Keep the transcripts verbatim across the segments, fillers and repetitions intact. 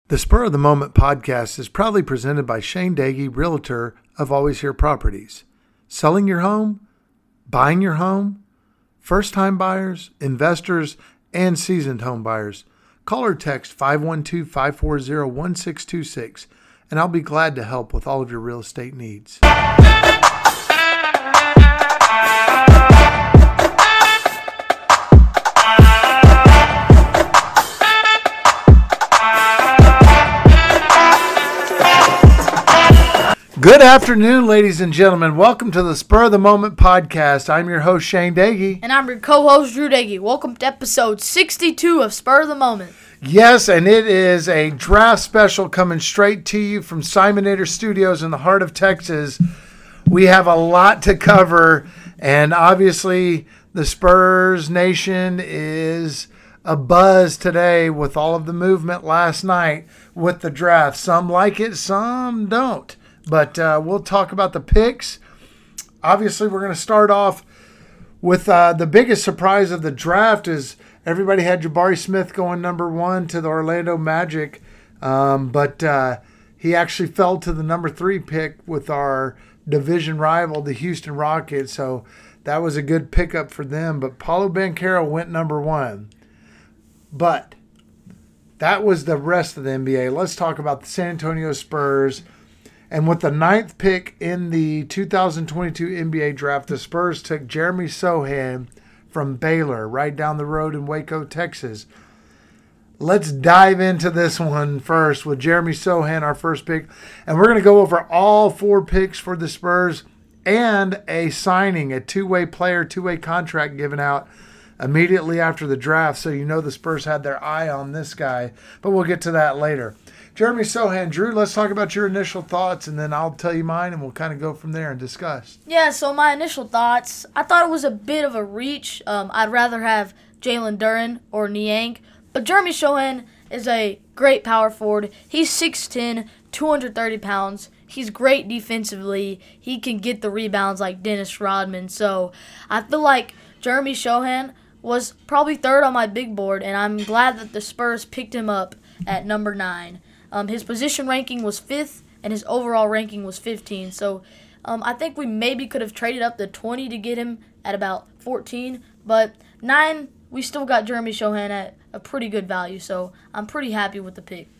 The Spur of the Moment podcast is proudly presented by Shane Dagey, Realtor of Always Here Properties. Selling your home, buying your home, first-time buyers, investors, and seasoned home buyers. Call or text five one two, five four zero, one six two six, and I'll be glad to help with all of your real estate needs. Good afternoon, ladies and gentlemen. Welcome to the Spur of the Moment podcast. I'm your host, Shane Dagey. And I'm your co-host, Drew Dagey. Welcome to episode sixty-two of Spur of the Moment. Yes, and it is a draft special coming straight to you from Simonator Studios in the heart of Texas. We have a lot to cover, and obviously the Spurs Nation is abuzz today with all of the movement last night with the draft. Some like it, some don't. But uh, we'll talk about the picks. Obviously, we're going to start off with uh, the biggest surprise of the draft is everybody had Jabari Smith going number one to the Orlando Magic. Um, but uh, he actually fell to the number three pick with our division rival, the Houston Rockets. So that was a good pickup for them. But Paolo Banchero went number one. But that was the rest of the N B A. Let's talk about the San Antonio Spurs. And with the ninth pick in the two thousand twenty-two N B A draft, the Spurs took Jeremy Sochan from Baylor, right down the road in Waco, Texas. Let's dive into this one first with Jeremy Sochan, our first pick. And we're going to go over all four picks for the Spurs and a signing, a two-way player, two-way contract given out immediately after the draft. So you know the Spurs had their eye on this guy. But we'll get to that later. Jeremy Sochan, Drew, let's talk about your initial thoughts, and then I'll tell you mine, and we'll kind of go from there and discuss. Yeah, so my initial thoughts, I thought it was a bit of a reach. Um, I'd rather have Jalen Duren or Niang, but Jeremy Sochan is a great power forward. He's six ten, two hundred thirty pounds. He's great defensively. He can get the rebounds like Dennis Rodman. So I feel like Jeremy Sochan was probably third on my big board, and I'm glad that the Spurs picked him up at number nine. Um, his position ranking was fifth, and his overall ranking was fifteen. So um, I think we maybe could have traded up to twenty to get him at about fourteen. But nine, we still got Jeremy Sochan at a pretty good value. So I'm pretty happy with the pick.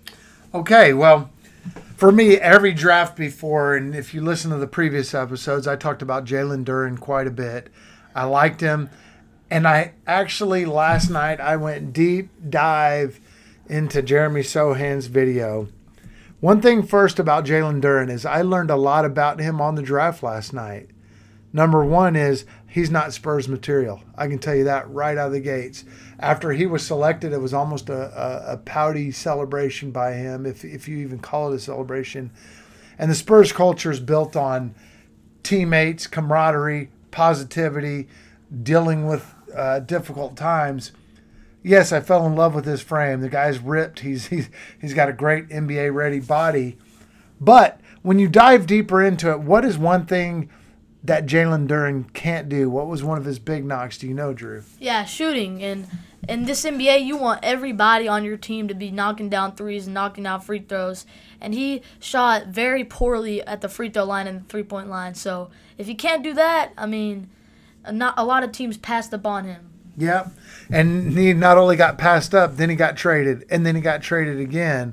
Okay, well, for me, every draft before, and if you listen to the previous episodes, I talked about Jalen Duren quite a bit. I liked him. And I actually, last night, I went deep dive into Jeremy Sochan's video. One thing first about Jalen Duren is I learned a lot about him on the draft last night. Number one is he's not Spurs material. I can tell you that right out of the gates. After he was selected, it was almost a, a, a pouty celebration by him, if, if you even call it a celebration. And the Spurs culture is built on teammates, camaraderie, positivity, dealing with uh, difficult times. Yes, I fell in love with his frame. The guy's ripped. He's he's he's got a great N B A-ready body. But when you dive deeper into it, what is one thing that Jalen Duren can't do? What was one of his big knocks? Do you know, Drew? Yeah, shooting. And in this N B A, you want everybody on your team to be knocking down threes and knocking down free throws. And he shot very poorly at the free throw line and the three-point line. So if he can't do that, I mean, not a lot of teams passed up on him. Yeah, and he not only got passed up, then he got traded, and then he got traded again.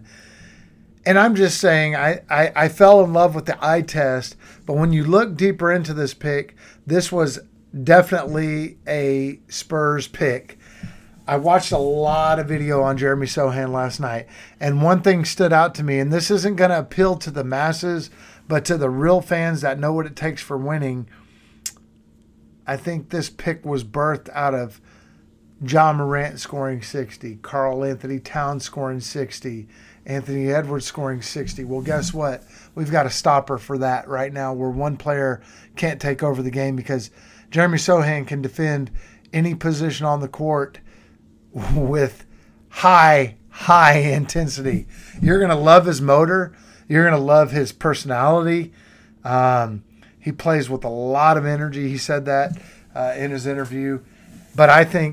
And I'm just saying, I, I, I fell in love with the eye test, but when you look deeper into this pick, this was definitely a Spurs pick. I watched a lot of video on Jeremy Sochan last night, and one thing stood out to me, and this isn't going to appeal to the masses, but to the real fans that know what it takes for winning. I think this pick was birthed out of Ja Morant scoring sixty, Karl Anthony Towns scoring sixty, Anthony Edwards scoring sixty. Well, guess what? We've got a stopper for that right now where one player can't take over the game because Jeremy Sochan can defend any position on the court with high, high intensity. You're going to love his motor. You're going to love his personality. Um, he plays with a lot of energy. He said that uh, in his interview. But I think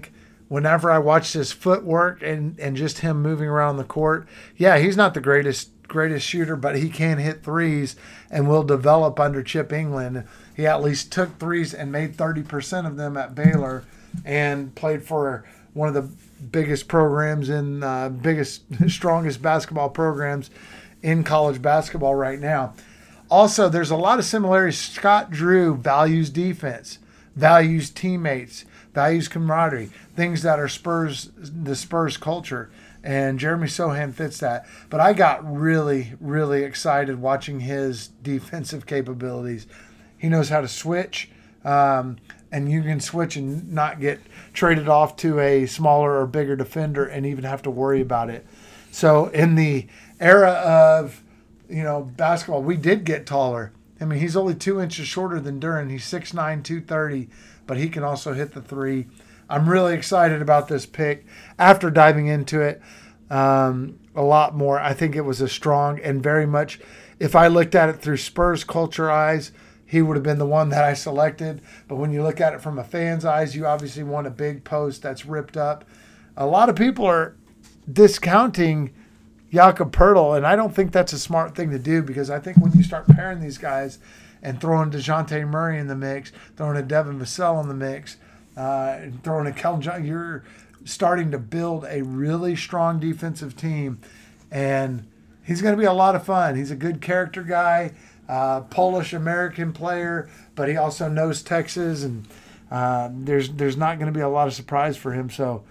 whenever I watched his footwork and, and just him moving around the court, yeah, he's not the greatest greatest shooter, but he can hit threes and will develop under Chip England. He at least took threes and made thirty percent of them at Baylor and played for one of the biggest programs in uh, biggest, strongest basketball programs in college basketball right now. Also, there's a lot of similarities. Scott Drew values defense, values teammates, values camaraderie, things that are Spurs, the Spurs culture. And Jeremy Sohan fits that. But I got really, really excited watching his defensive capabilities. He knows how to switch, um, and you can switch and not get traded off to a smaller or bigger defender and even have to worry about it. So in the era of, you know, basketball, we did get taller. I mean, he's only two inches shorter than Duren. He's six nine, two thirty, but he can also hit the three. I'm really excited about this pick. After diving into it um, a lot more, I think it was a strong and very much, if I looked at it through Spurs culture eyes, he would have been the one that I selected. But when you look at it from a fan's eyes, you obviously want a big post that's ripped up. A lot of people are discounting Jakob Poeltl, and I don't think that's a smart thing to do, because I think when you start pairing these guys and throwing DeJounte Murray in the mix, throwing a Devin Vassell in the mix, uh, and throwing a Keldon Johnson, you're starting to build a really strong defensive team, and he's going to be a lot of fun. He's a good character guy, uh, Polish-American player, but he also knows Texas, and uh, there's there's not going to be a lot of surprise for him. So,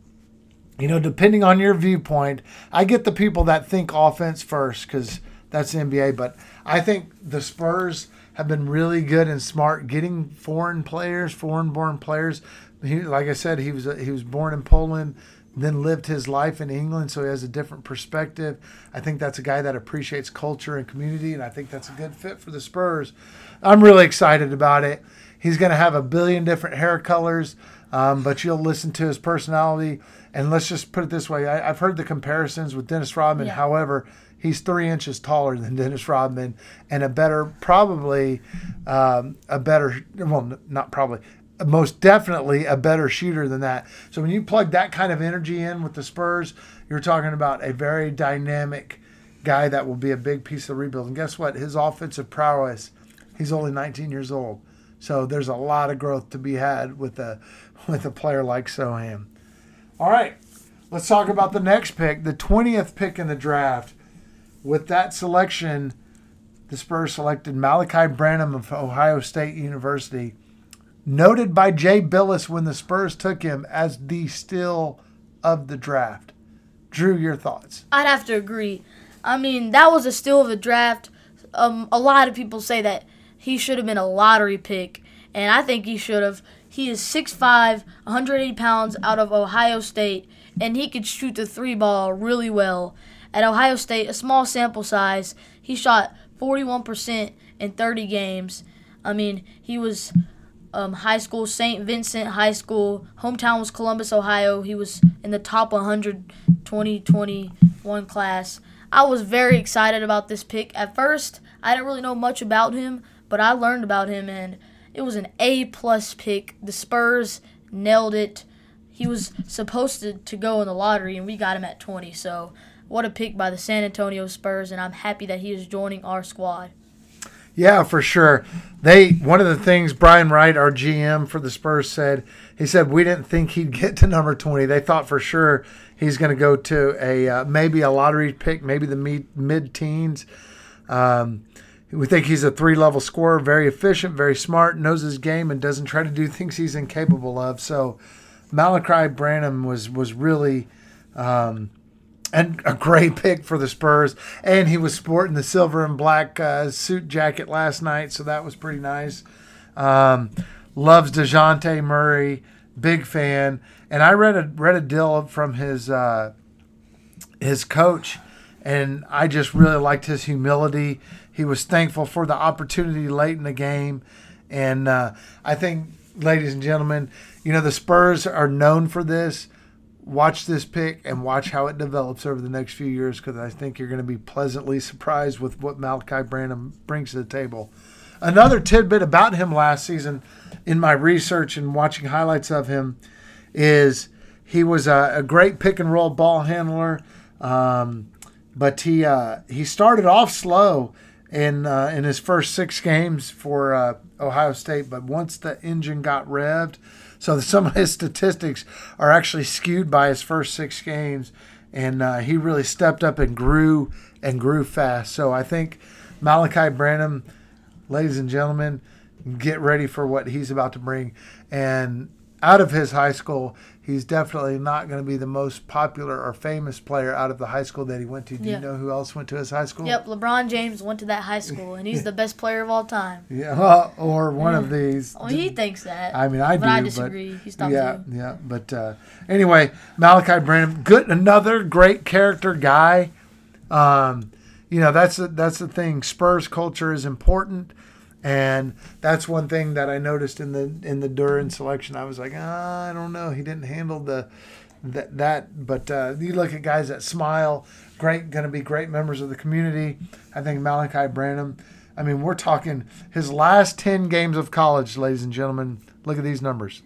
you know, depending on your viewpoint, I get the people that think offense first because that's the N B A, but I think the Spurs have been really good and smart getting foreign players, foreign-born players. He, like I said, he was he was born in Poland, then lived his life in England, so he has a different perspective. I think that's a guy that appreciates culture and community, and I think that's a good fit for the Spurs. I'm really excited about it. He's going to have a billion different hair colors, um, but you'll listen to his personality. And let's just put it this way. I, I've heard the comparisons with Dennis Rodman. Yeah. However, he's three inches taller than Dennis Rodman and a better, probably um, a better, well, not probably, most definitely a better shooter than that. So when you plug that kind of energy in with the Spurs, you're talking about a very dynamic guy that will be a big piece of the rebuild. And guess what? His offensive prowess, he's only nineteen years old. So there's a lot of growth to be had with a, with a player like Sohan. All right, let's talk about the next pick, the twentieth pick in the draft. With that selection, the Spurs selected Malachi Branham of Ohio State University, noted by Jay Billis when the Spurs took him as the steal of the draft. Drew, your thoughts? I'd have to agree. I mean, that was a steal of the draft. Um, a lot of people say that he should have been a lottery pick, and I think he should have. He is six five, one hundred eighty pounds, out of Ohio State, and he could shoot the three ball really well. At Ohio State, a small sample size, he shot forty-one percent in thirty games. I mean, he was um, high school, Saint Vincent High School. Hometown was Columbus, Ohio. He was in the top one hundred twenty twenty-one class. I was very excited about this pick. At first, I didn't really know much about him, but I learned about him, and it was an A-plus pick. The Spurs nailed it. He was supposed to, to go in the lottery, and we got him at twenty. So what a pick by the San Antonio Spurs, and I'm happy that he is joining our squad. Yeah, for sure. They one of the things Brian Wright, our G M for the Spurs, said, he said, we didn't think he'd get to number twenty. They thought for sure he's going to go to a uh, maybe a lottery pick, maybe the mid- mid-teens. Um We think he's a three-level scorer, very efficient, very smart, knows his game, and doesn't try to do things he's incapable of. So Malachi Branham was was really um, and a great pick for the Spurs. And he was sporting the silver and black uh, suit jacket last night, so that was pretty nice. Um, loves DeJounte Murray, big fan. And I read a read a deal from his uh, his coach, and I just really liked his humility. He was thankful for the opportunity late in the game. And uh, I think, ladies and gentlemen, you know, the Spurs are known for this. Watch this pick and watch how it develops over the next few years, because I think you're going to be pleasantly surprised with what Malachi Branham brings to the table. Another tidbit about him last season in my research and watching highlights of him is he was a, a great pick and roll ball handler, um, but he uh, he started off slow in uh, in his first six games for uh, Ohio State. But once the engine got revved, so some of his statistics are actually skewed by his first six games, and uh, he really stepped up and grew and grew fast. So I think Malachi Branham, ladies and gentlemen, get ready for what he's about to bring. And out of his high school, he's definitely not going to be the most popular or famous player out of the high school that he went to. Do Yeah. you know who else went to his high school? Yep, LeBron James went to that high school, and he's the best player of all time. Yeah, well, or one of these. Well, he thinks that. I mean, I but do, I disagree. But He's top yeah, two. yeah. But uh, anyway, Malachi Branham, good, another great character guy. Um, you know, that's the, that's the thing. Spurs culture is important. And that's one thing that I noticed in the in the Duren selection. I was like, ah, I don't know. He didn't handle the that. that. But uh, you look at guys that smile, great, going to be great members of the community. I think Malachi Branham. I mean, we're talking his last ten games of college, ladies and gentlemen. Look at these numbers: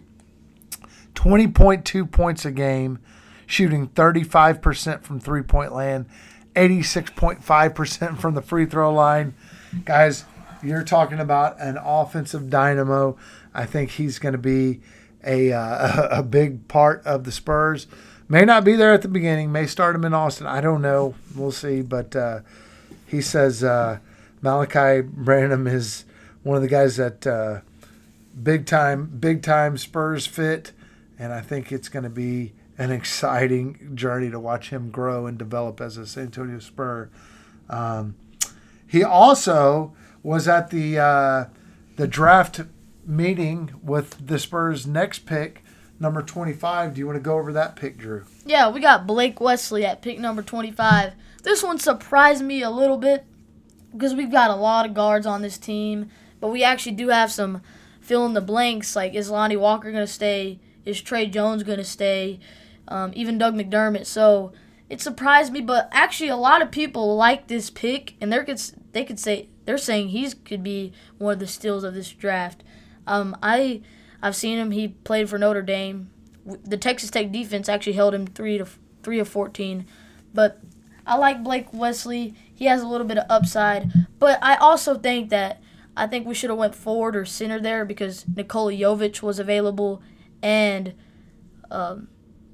twenty point two points a game, shooting thirty-five percent from three point land, eighty-six point five percent from the free throw line, guys. You're talking about an offensive dynamo. I think he's going to be a uh, a big part of the Spurs. May not be there at the beginning. May start him in Austin. I don't know. We'll see. But uh, he says uh, Malachi Branham is one of the guys that uh, big time, big time Spurs fit, and I think it's going to be an exciting journey to watch him grow and develop as a San Antonio Spur. Um, he also was at the uh, the draft meeting with the Spurs' next pick, number twenty-five. Do you want to go over that pick, Drew? Yeah, we got Blake Wesley at pick number twenty-five. This one surprised me a little bit because we've got a lot of guards on this team, but we actually do have some fill in the blanks. Like, is Lonnie Walker going to stay? Is Trey Jones going to stay? Um, even Doug McDermott. So it surprised me, but actually a lot of people like this pick, and they could they could say. They're saying he could be one of the steals of this draft. Um, I, I've seen him. He played for Notre Dame. The Texas Tech defense actually held him three to three of fourteen. But I like Blake Wesley. He has a little bit of upside. But I also think that I think we should have went forward or center there because Nikola Jovic was available and um,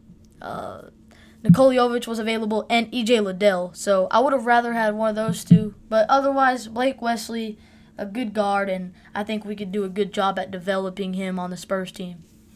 uh, Nikola Jovic was available, and E J Liddell. So I would have rather had one of those two. But otherwise, Blake Wesley, a good guard, and I think we could do a good job at developing him on the Spurs team.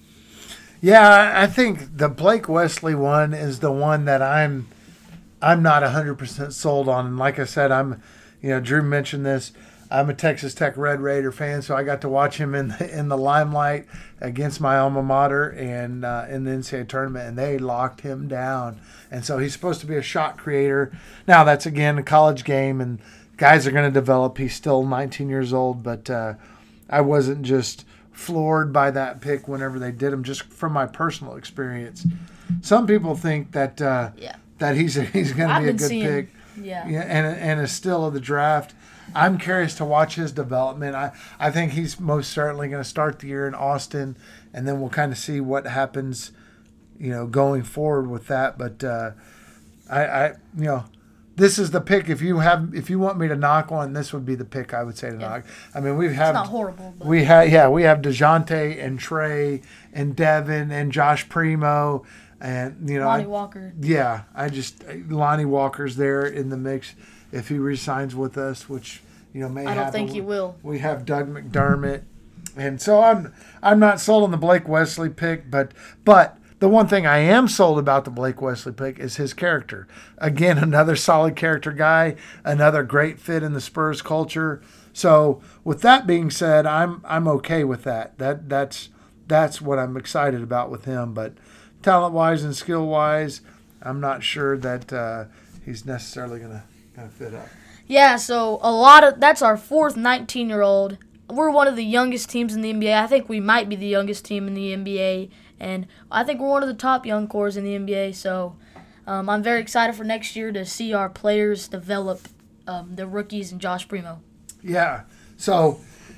Yeah, I think the Blake Wesley one is the one that I'm I'm not one hundred percent sold on. And like I said, I'm, you know, Drew mentioned this. I'm a Texas Tech Red Raider fan, so I got to watch him in the, in the limelight against my alma mater and uh, in the N C double A tournament, and they locked him down. And so he's supposed to be a shot creator. Now, that's, again, a college game, and guys are going to develop. He's still nineteen years old, but uh, I wasn't just floored by that pick whenever they did him, just from my personal experience. Some people think that uh, Yeah. that he's he's going to I've be a been good seeing- pick. Yeah. Yeah, and and a still of the draft. I'm curious to watch his development. I, I think he's most certainly going to start the year in Austin, and then we'll kind of see what happens, you know, going forward with that. But uh, I, I, you know, this is the pick. If you have, if you want me to knock one, this would be the pick I would say to Yeah. knock. I mean, we It's have not horrible, but we have yeah we have DeJounte and Trey and Devin and Josh Primo and you know Lonnie I, Walker. yeah, I just Lonnie Walker's there in the mix if he resigns with us, which you know may I don't happen. think he will. We have Doug McDermott, and so I'm I'm not sold on the Blake Wesley pick, but but the one thing I am sold about the Blake Wesley pick is his character. Again, another solid character guy, another great fit in the Spurs culture. So with that being said, I'm I'm okay with that. That that's that's what I'm excited about with him, but. Talent-wise and skill-wise, I'm not sure that uh, he's necessarily going to fit up. Yeah, so a lot of that's our fourth nineteen-year-old. We're one of the youngest teams in the N B A. I think we might be the youngest team in the N B A, and I think we're one of the top young cores in the N B A. So um, I'm very excited for next year to see our players develop, um, the rookies and Josh Primo. Yeah. So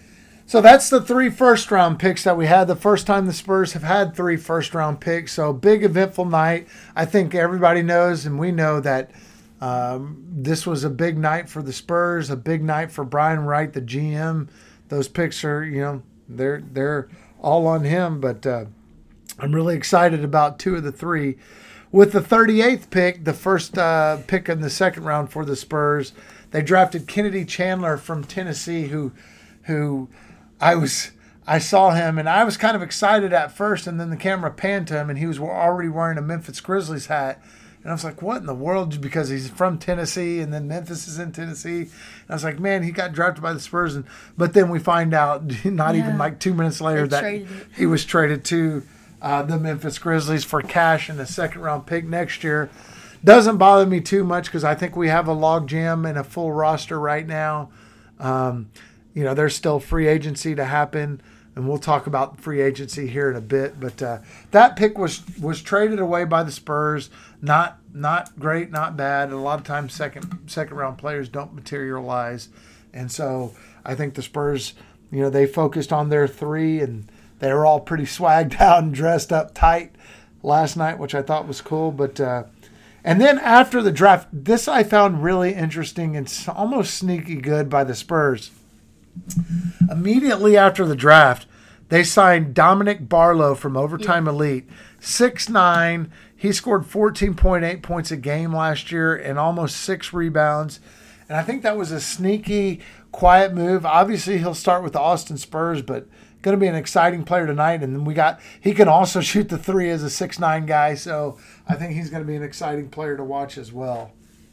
So that's the three first round picks that we had. The first time the Spurs have had three first round picks. So big eventful night. I think everybody knows and we know that um, this was a big night for the Spurs, a big night for Brian Wright, the G M. Those picks are, you know, they're they're all on him. But uh, I'm really excited about two of the three. With the thirty-eighth pick, the first uh, pick in the second round for the Spurs, they drafted Kennedy Chandler from Tennessee, who who – I was, I saw him and I was kind of excited at first, and then the camera panned to him and he was already wearing a Memphis Grizzlies hat. And I was like, what in the world? Because he's from Tennessee and then Memphis is in Tennessee. And I was like, man, he got drafted by the Spurs. And, but then we find out not yeah. even like two minutes later they that he was traded to uh, the Memphis Grizzlies for cash and a second round pick next year. Doesn't bother me too much because I think we have a log jam and a full roster right now. Um, You know, there's still free agency to happen, and we'll talk about free agency here in a bit. But uh, that pick was was traded away by the Spurs. Not not great, not bad. A lot of times, second second round players don't materialize, and so I think the Spurs, you know, they focused on their three, and they were all pretty swagged out and dressed up tight last night, which I thought was cool. But uh, and then after the draft, this I found really interesting and almost sneaky good by the Spurs. Immediately after the draft, they signed Dominic Barlow from Overtime yeah. Elite. six nine. He scored fourteen point eight points a game last year and almost six rebounds. And I think that was a sneaky, quiet move. Obviously, he'll start with the Austin Spurs, but going to be an exciting player tonight. And then we got he can also shoot the three as a six nine guy. So I think he's going to be an exciting player to watch as well.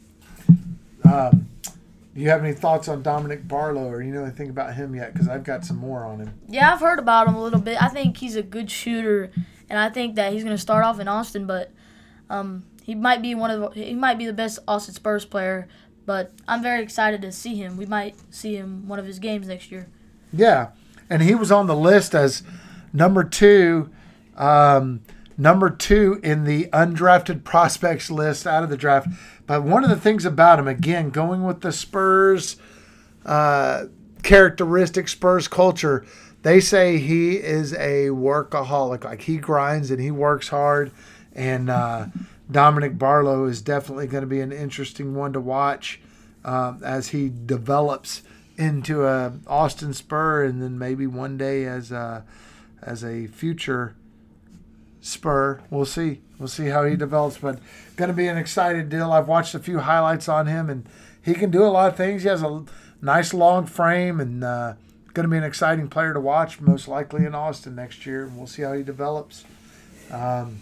Um, Do you have any thoughts on Dominic Barlow, or you know anything about him yet? Because I've got some more on him. Yeah, I've heard about him a little bit. I think he's a good shooter, and I think that he's going to start off in Austin. But um, he might be one of the, he might be the best Austin Spurs player. But I'm very excited to see him. We might see him one of his games next year. Yeah, and he was on the list as number two, um, number two in the undrafted prospects list out of the draft. But one of the things about him, again, going with the Spurs uh, characteristic, Spurs culture, they say he is a workaholic. Like, he grinds and he works hard. And uh, Dominic Barlow is definitely going to be an interesting one to watch um, as he develops into a Austin Spur, and then maybe one day as a, as a future Spur. We'll see. We'll see how he develops, but going to be an exciting deal. I've watched a few highlights on him, and he can do a lot of things. He has a nice long frame, and uh, going to be an exciting player to watch, most likely in Austin next year. And we'll see how he develops. Um,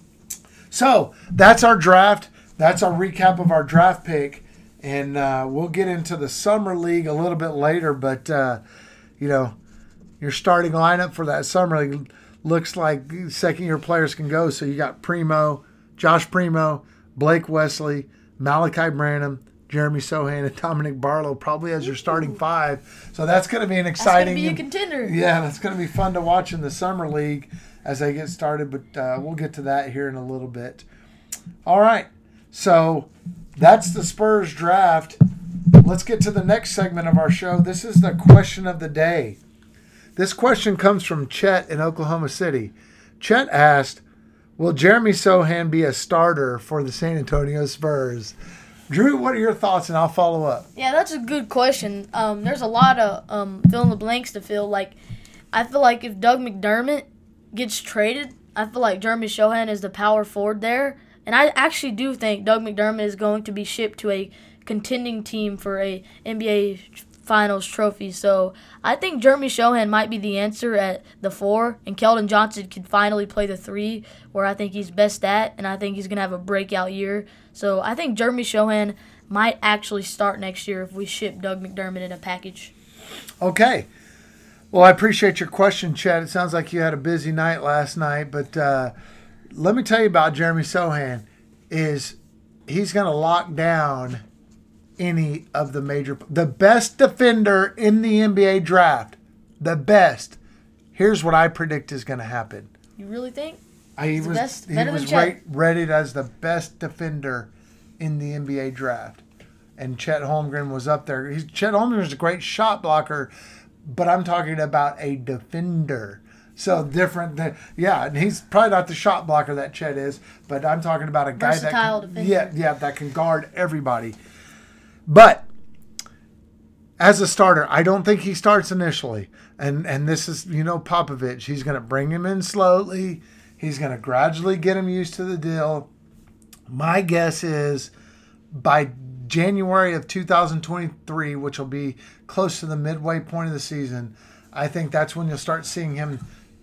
so that's our draft. That's our recap of our draft pick, and uh, we'll get into the summer league a little bit later. But uh, you know, your starting lineup for that summer league looks like second-year players can go. So you got Primo, Josh Primo, Blake Wesley, Malachi Branham, Jeremy Sohan, and Dominic Barlow probably as your starting five. So that's going to be an exciting. That's going to be a contender. Yeah, that's going to be fun to watch in the summer league as they get started. But uh, we'll get to that here in a little bit. All right, so that's the Spurs draft. Let's get to the next segment of our show. This is the question of the day. This question comes from Chet in Oklahoma City. Chet asked, will Jeremy Sohan be a starter for the San Antonio Spurs? Drew, what are your thoughts, and I'll follow up. Yeah, that's a good question. Um, there's a lot of um, fill in the blanks to fill. Like, I feel like if Doug McDermott gets traded, I feel like Jeremy Sohan is the power forward there. And I actually do think Doug McDermott is going to be shipped to a contending team for a N B A Finals trophy. So I think Jeremy Sohan might be the answer at the four, and Keldon Johnson can finally play the three, where I think he's best at, and I think he's going to have a breakout year. So I think Jeremy Sohan might actually start next year if we ship Doug McDermott in a package. Okay. Well, I appreciate your question, Chad. It sounds like you had a busy night last night, but uh, let me tell you about Jeremy Sohan. Is he's going to lock down any of the major, the best defender in the N B A draft, the best. Here's what I predict is going to happen. You really think? I, he He's was best, he was right, rated as the best defender in the N B A draft, and Chet Holmgren was up there. He's, Chet Holmgren is a great shot blocker, but I'm talking about a defender. So different than, yeah, and he's probably not the shot blocker that Chet is, but I'm talking about a guy Versatile that can, defender. yeah, yeah, that can guard everybody. But as a starter, I don't think he starts initially. And and this is, you know, Popovich. He's going to bring him in slowly. He's going to gradually get him used to the deal. My guess is by January of two thousand twenty-three, which will be close to the midway point of the season, I think that's when you'll start seeing him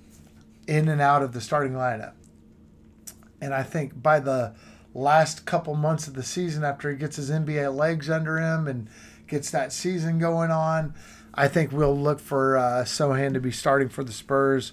in and out of the starting lineup. And I think by the last couple months of the season, after he gets his N B A legs under him and gets that season going on, I think we'll look for uh, Sochan to be starting for the Spurs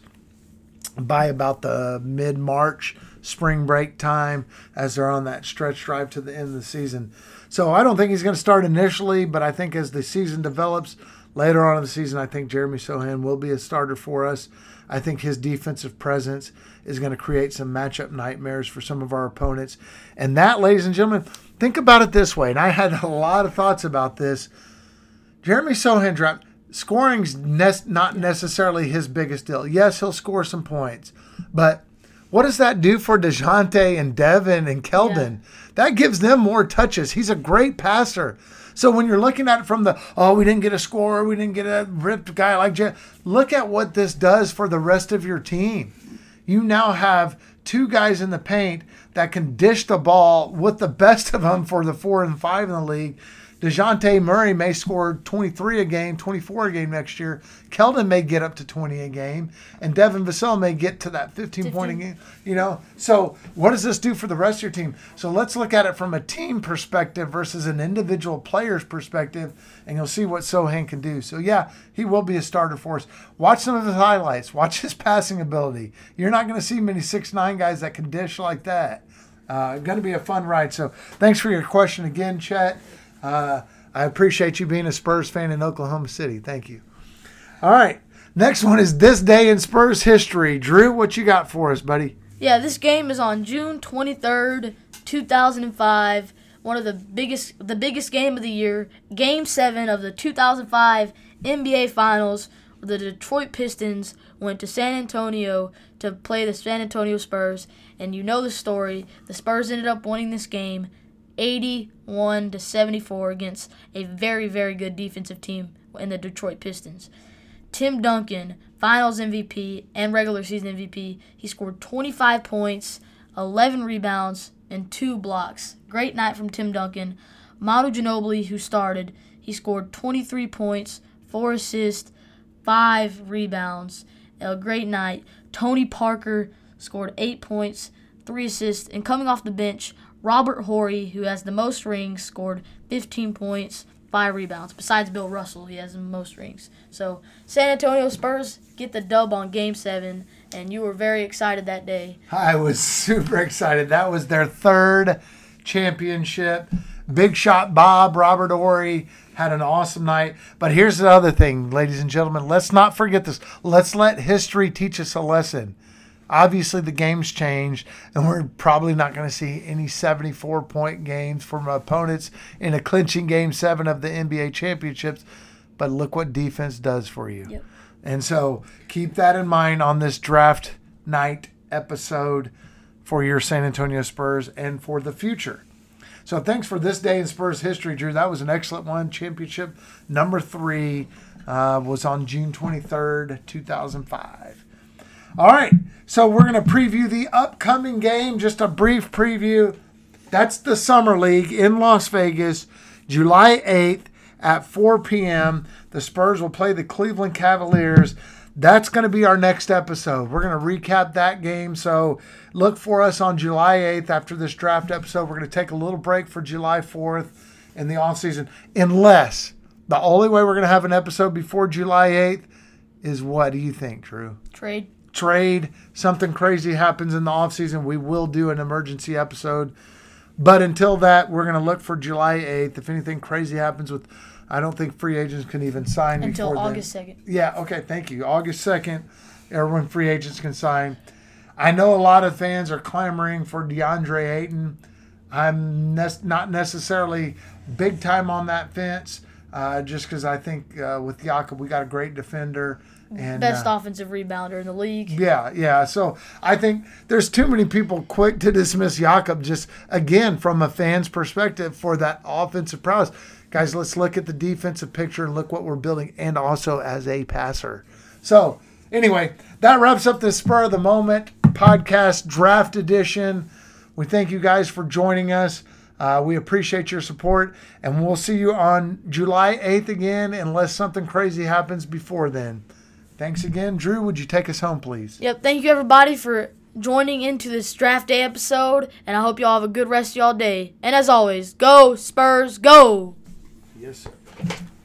by about the mid-March, spring break time, as they're on that stretch drive to the end of the season. So I don't think he's going to start initially, but I think as the season develops, later on in the season, I think Jeremy Sochan will be a starter for us. I think his defensive presence is going to create some matchup nightmares for some of our opponents. And that, ladies and gentlemen, think about it this way, and I had a lot of thoughts about this. Jeremy Sochan dropped. Scoring's ne- not necessarily his biggest deal. Yes, he'll score some points, but what does that do for DeJounte and Devin and Keldon? Yeah. That gives them more touches. He's a great passer. So when you're looking at it from the, oh, we didn't get a scorer, we didn't get a ripped guy like Jay, look at what this does for the rest of your team. You now have two guys in the paint that can dish the ball with the best of them for the four and five in the league. DeJounte Murray may score twenty-three a game, twenty-four a game next year. Keldon may get up to twenty a game, and Devin Vassell may get to that fifteen point a game. You know, so what does this do for the rest of your team? So let's look at it from a team perspective versus an individual player's perspective, and you'll see what Sochan can do. So yeah, he will be a starter for us. Watch some of his highlights. Watch his passing ability. You're not going to see many six nine guys that can dish like that. Uh, going to be a fun ride. So thanks for your question again, Chet. Uh, I appreciate you being a Spurs fan in Oklahoma City. Thank you. All right. Next one is This Day in Spurs History. Drew, what you got for us, buddy? Yeah, this game is on June twenty-third, two thousand five. One of the biggest the biggest game of the year. Game seven of the two thousand five N B A Finals. The Detroit Pistons went to San Antonio to play the San Antonio Spurs. And you know the story. The Spurs ended up winning this game eighty-one to seventy-four against a very, very good defensive team in the Detroit Pistons. Tim Duncan, Finals M V P and regular season M V P, he scored twenty-five points, eleven rebounds, and two blocks. Great night from Tim Duncan. Manu Ginobili, who started, he scored twenty-three points, four assists, five rebounds. A great night. Tony Parker scored eight points, three assists, and coming off the bench, Robert Horry, who has the most rings, scored fifteen points, five rebounds. Besides Bill Russell, he has the most rings. So San Antonio Spurs get the dub on Game seven, and you were very excited that day. I was super excited. That was their third championship. Big shot Bob, Robert Horry, had an awesome night. But here's the other thing, ladies and gentlemen. Let's not forget this. Let's let history teach us a lesson. Obviously, the game's changed, and we're probably not going to see any seventy-four point games from opponents in a clinching Game seven of the N B A championships. But look what defense does for you. Yep. And so keep that in mind on this draft night episode for your San Antonio Spurs and for the future. So thanks for This Day in Spurs History, Drew. That was an excellent one. Championship number three uh, was on June twenty-third, two thousand five. All right, so we're going to preview the upcoming game, just a brief preview. That's the Summer League in Las Vegas, July eighth at four p.m. The Spurs will play the Cleveland Cavaliers. That's going to be our next episode. We're going to recap that game, so look for us on July eighth after this draft episode. We're going to take a little break for July fourth in the offseason, unless the only way we're going to have an episode before July eighth is what do you think, Drew? Trade. Trade, something crazy happens in the offseason, we will do an emergency episode. But until that, we're going to look for July eighth. If anything crazy happens with, I don't think free agents can even sign until before August then. second. Yeah, okay, thank you. August second, everyone free agents can sign. I know a lot of fans are clamoring for DeAndre Ayton. I'm ne- not necessarily big time on that fence. uh, just because I think uh, with Jakob we got a great defender. And, Best uh, offensive rebounder in the league. Yeah, yeah. So I think there's too many people quick to dismiss Jakob just, again, from a fan's perspective for that offensive prowess. Guys, let's look at the defensive picture and look what we're building, and also as a passer. So anyway, that wraps up the Spur of the Moment podcast draft edition. We thank you guys for joining us. Uh, we appreciate your support, and we'll see you on July eighth again unless something crazy happens before then. Thanks again. Drew, would you take us home, please? Yep. Thank you, everybody, for joining into this draft day episode, and I hope y'all have a good rest of y'all day. And as always, go Spurs, go! Yes, sir.